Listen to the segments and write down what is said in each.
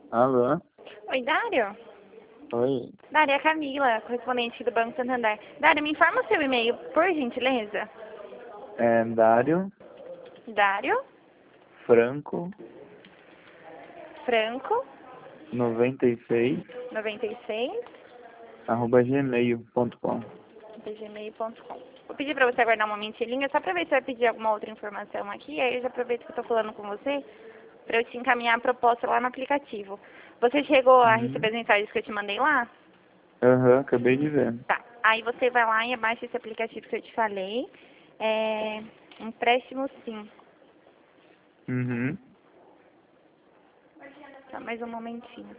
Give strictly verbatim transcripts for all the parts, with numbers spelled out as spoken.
Alô? Oi, Dário? Oi. Dário, é a Camila, correspondente do Banco Santander. Dário, me informa o seu e-mail, por gentileza. É Dário Dário Franco Franco, noventa e seis noventa e seis, arroba gmail ponto com. gmail ponto com. Vou pedir para você aguardar um momentinho, só para ver se vai pedir alguma outra informação aqui, aí eu já aproveito que eu estou falando com você, para eu te encaminhar a proposta lá no aplicativo. Você chegou a Uhum. receber as mensagens que eu te mandei lá? Aham, acabei de ver. Tá. Aí você vai lá e abaixa esse aplicativo que eu te falei. É empréstimo sim. Uhum. Só mais um momentinho.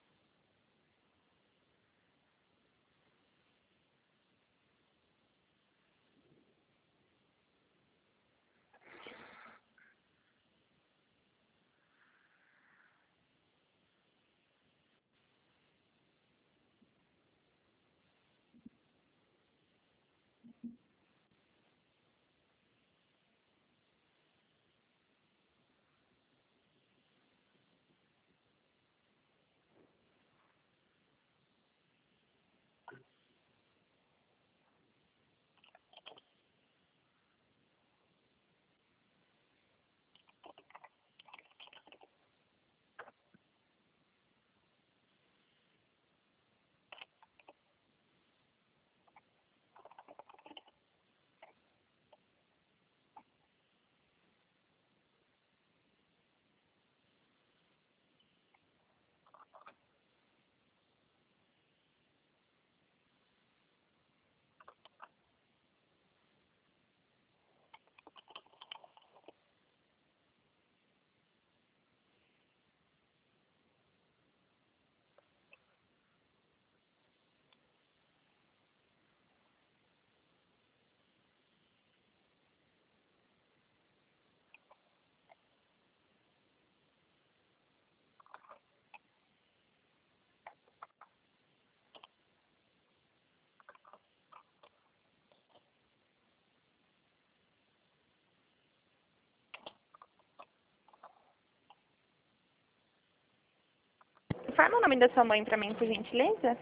Informa o nome da sua mãe pra mim, por gentileza.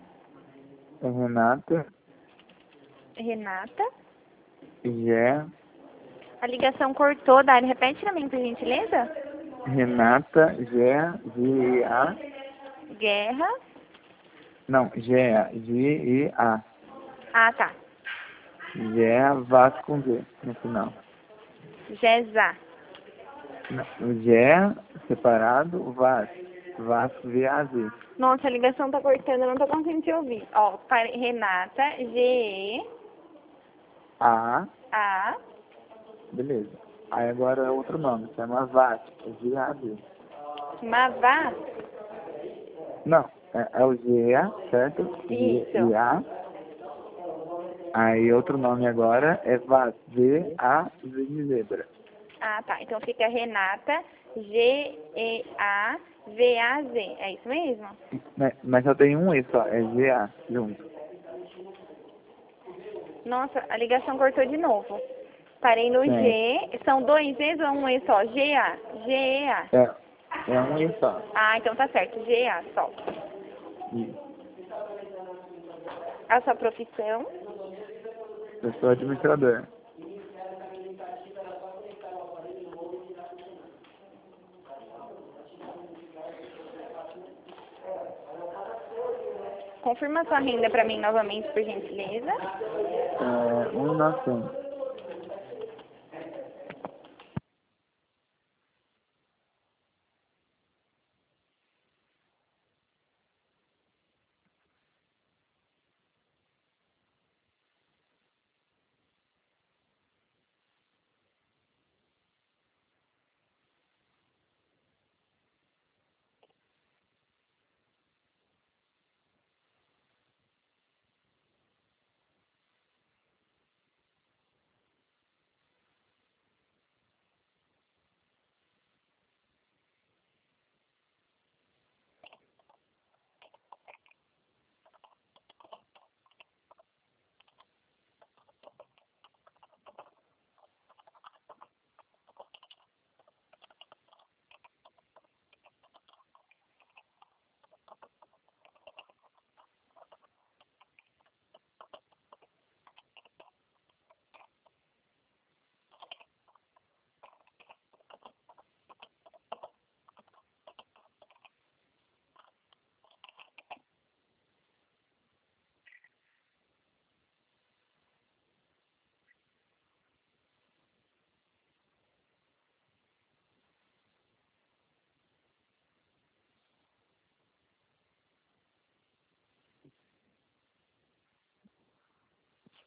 É Renata Renata. Gé. A ligação cortou, Dário. Repete pra mim, por gentileza. Renata Gé. G E A. Guerra. Não, Gé. G E A. Ah, tá. Gé Vasco com Z no final. Gesa. Não, Gé separado, Vasco. Vasco V A Z. Nossa, a ligação tá cortando, eu não tô conseguindo te ouvir. Ó, pare- Renata. G A. A. Beleza. Aí agora é outro nome, chama Vasco. V A Z. Mavá. Não, é, é o G E A, certo? G E Isso. A. Aí outro nome agora é Vaz, V A Z de zebra. Ah, tá. Então fica Renata. G E A V A Z. É isso mesmo? Mas, mas só tem um E só, é G A junto. Nossa, a ligação cortou de novo. Parei no Tem. G. São dois E's ou um E só? G A. G E A. É, é um E só. Ah, então tá certo. G A só. Isso. A sua profissão? Eu sou administrador. Confirma sua renda pra mim novamente, por gentileza. É, um e novecentos.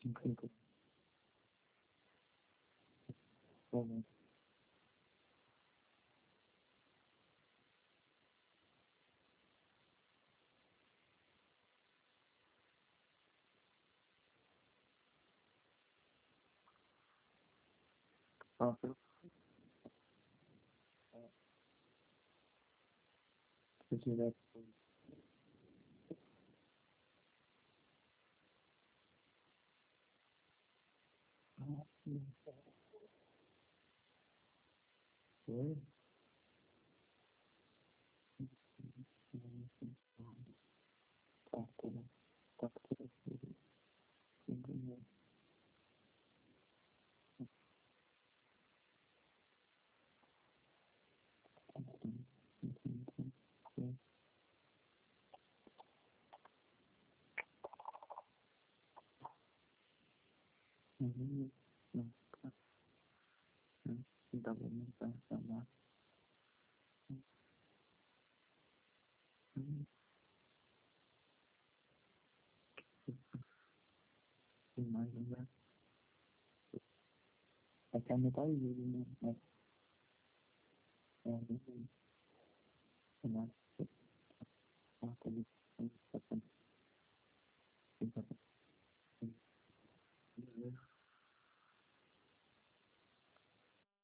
Incrível. Bom, pronto, se tiver. Foi? Tá, tá bom. Tá tudo bem. Sim, uhum, não, tá, hum, dá pra não pensar mais. Hum, imagina. Até a metade dele, né? Mas, é, é, é, é, é, é, é, é,